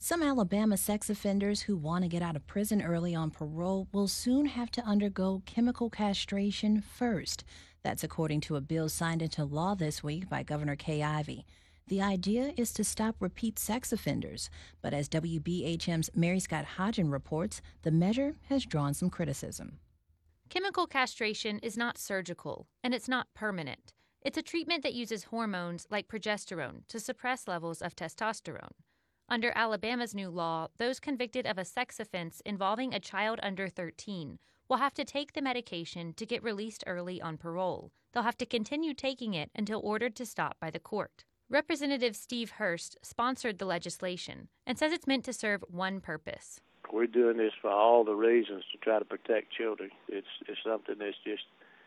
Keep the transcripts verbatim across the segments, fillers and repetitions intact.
Some Alabama sex offenders who want to get out of prison early on parole will soon have to undergo chemical castration first. That's according to a bill signed into law this week by Governor Kay Ivey. The idea is to stop repeat sex offenders, but as W B H M's Mary Scott Hodgen reports, the measure has drawn some criticism. Chemical castration is not surgical, and it's not permanent. It's a treatment that uses hormones like progesterone to suppress levels of testosterone. Under Alabama's new law, those convicted of a sex offense involving a child under thirteen will have to take the medication to get released early on parole. They'll have to continue taking it until ordered to stop by the court. Representative Steve Hurst sponsored the legislation and says it's meant to serve one purpose. We're doing this for all the reasons to try to protect children. It's, it's something that's just,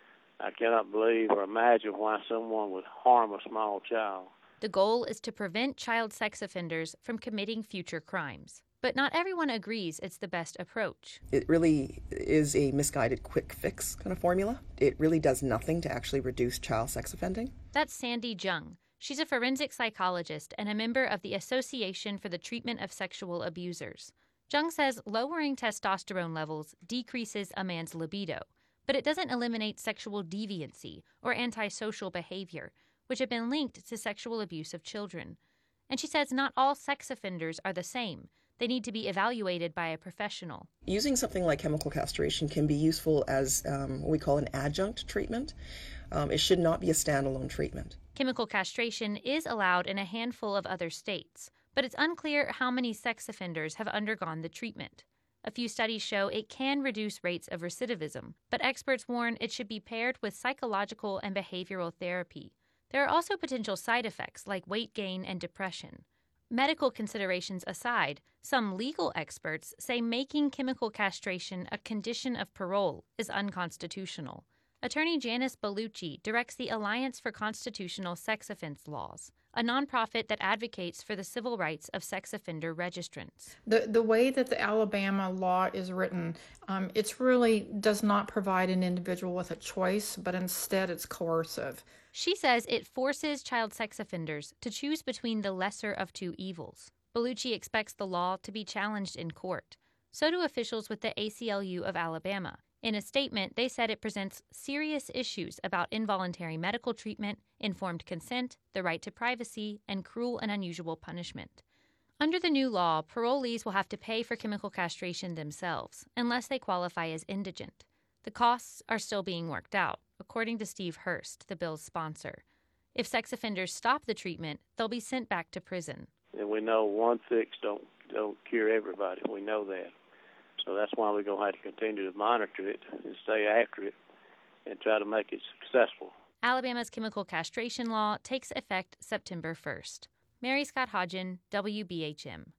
I cannot believe or imagine why someone would harm a small child. The goal is to prevent child sex offenders from committing future crimes. But not everyone agrees it's the best approach. It really is a misguided quick fix kind of formula. It really does nothing to actually reduce child sex offending. That's Sandy Jung. She's a forensic psychologist and a member of the Association for the Treatment of Sexual Abusers. Jung says lowering testosterone levels decreases a man's libido, but it doesn't eliminate sexual deviancy or antisocial behavior, which have been linked to sexual abuse of children. And she says not all sex offenders are the same. They need to be evaluated by a professional. Using something like chemical castration can be useful as um, what we call an adjunct treatment. Um, it should not be a standalone treatment. Chemical castration is allowed in a handful of other states, but it's unclear how many sex offenders have undergone the treatment. A few studies show it can reduce rates of recidivism, but experts warn it should be paired with psychological and behavioral therapy. There are also potential side effects like weight gain and depression. Medical considerations aside, some legal experts say making chemical castration a condition of parole is unconstitutional. Attorney Janice Bellucci directs the Alliance for Constitutional Sex Offense Laws, a nonprofit that advocates for the civil rights of sex offender registrants. The the way that the Alabama law is written, um, it really does not provide an individual with a choice, but instead it's coercive. She says it forces child sex offenders to choose between the lesser of two evils. Bellucci expects the law to be challenged in court. So do officials with the A C L U of Alabama. In a statement, they said it presents serious issues about involuntary medical treatment, informed consent, the right to privacy, and cruel and unusual punishment. Under the new law, parolees will have to pay for chemical castration themselves, unless they qualify as indigent. The costs are still being worked out, according to Steve Hurst, the bill's sponsor. If sex offenders stop the treatment, they'll be sent back to prison. And we know one fix don't don't cure everybody. We know that. So that's why we're going to have to continue to monitor it and stay after it and try to make it successful. Alabama's chemical castration law takes effect September first. Mary Scott Hodgen, W B H M.